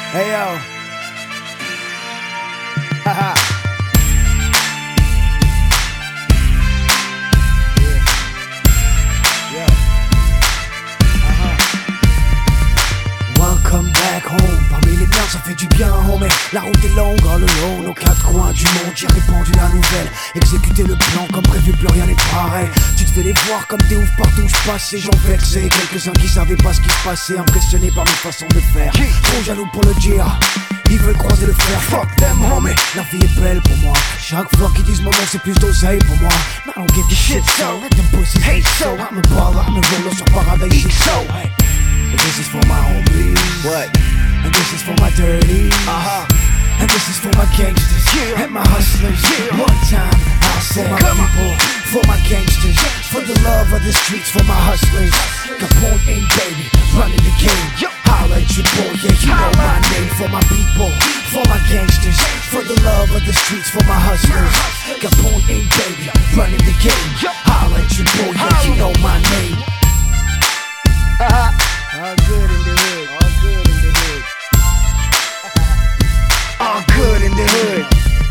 Hey yo. Haha. Yeah. Welcome back home. Parmi les miens ça fait du bien, homie. La route est longue, all alone, aux quatre coins du monde. J'ai répandu la nouvelle, exécuté le plan comme prévu, plus rien n'est pareil. Tu devais les voir comme des oufs partout où je passais. J'en vexais, quelques-uns qui savaient pas ce qui se passait, impressionnés par mes façons de faire. Trop jaloux pour le dire, ils veulent croiser le fer. Fuck them, homie. La vie est belle pour moi. Chaque fois qu'ils disent mon nom c'est plus d'oseille pour moi. I don't give a shit, so let them pussies hate, so I'm a baller, I'm a roller sur Paradise shit, so hey. This is for my homies. What? And this is for my dirties. And this is for my gangsters, yeah, and my hustlers, yeah. One time I'll say my people, for my gangsters, for the love of the streets, for my hustlers. Capone Inc, baby, running the game. Holla at your boy, yeah, you know my name. For my people, for my gangsters, for the love of the streets, for my hustlers. Capone Inc, baby, running the game. Holla at your boy, yeah, you know my name. All good in the hood, all good in the hood. All good in the hood.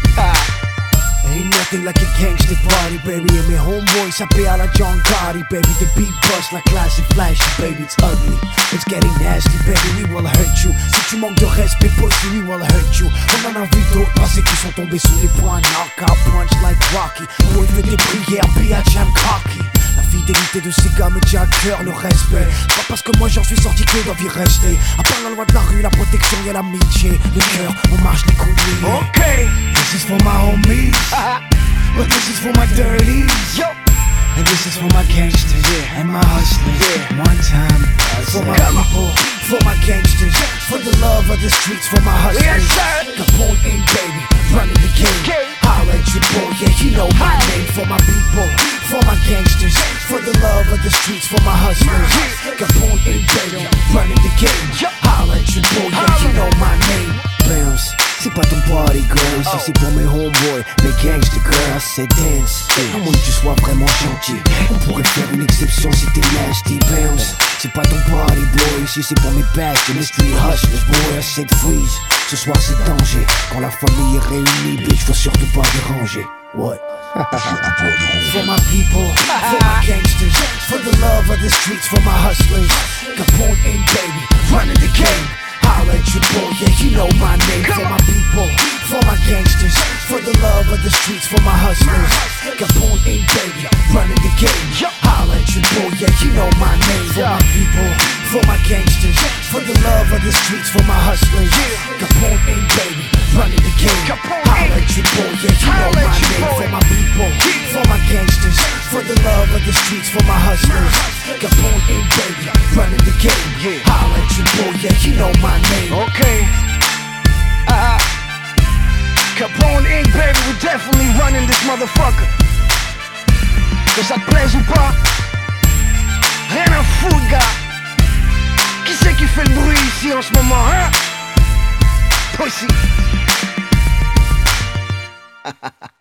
Ain't nothing like a gangster party, baby. And mes homeboys happy à la John Gotti, baby. The beat bust like classic flashy, baby. It's ugly, it's getting nasty, baby. We will hurt you. Si tu manques de respect, pussy, we will hurt you. On en a vu d'autres passer qui sont tombés sous les poings. Knockout punch like Rocky. Boy, fait des prières, bitch, I'm cocky. La fidélité de ces gars me tient à cœur, le respect. Pas parce que moi j'en suis sorti que doivent y rester. À part la loi de la rue, la protection et l'amitié. Le cœur, on marche les couilles. Okay, this is for my homies. But this is for my dirties. Yo. And this is for my gangsters, yeah, and my hustlers, yeah. One time, for my people, for my gangsters, for the love of the streets, for my hustlers. Yes, Capone Inc, baby, running the game. Holla at your boy, yeah, you know my name. For my people, for my gangsters, for the love of the streets, for my hustlers. Capone Inc, baby, running the game. Holla at your boy, yeah, you know my name. Bounce. C'est pas ton party girl, ici c'est pour mes homeboys, mes gangster girls, c'est dance. À moins que tu sois vraiment gentil, on pourrait faire une exception si t'es nasty, bounce. C'est pas ton party boy, ici c'est pour mes bastards, mes street hustlers, boy, I said freeze. Ce soir c'est danger, quand la famille est réunie, bitch, faut surtout pas déranger. What? For my people, for my gangsters, for the love of the streets, for my hustlers. Capone Inc, baby, running the game. Holla at your boy, yeah, you know my name. For my people, for my gangsters, for the love of the streets, for my hustlers. Capone Inc, baby, running the game. Holla at your boy, yeah, you know my name. For my people, for my gangsters, for the love of the streets, for my hustlers. Capone Inc, baby, running the game. Holla at your boy, yeah, you know my name. For my people, for my gangsters, for the love of the streets, for my hustlers. Capone Inc, baby, running the game. Holla at your boy, yeah, you know my name. Okay. Capone Inc, baby, we're definitely running this motherfucker. Que ça te plaise ou pas, rien à foutre, gars. Qui c'est qui fait le bruit ici en ce moment, hein? Pussy.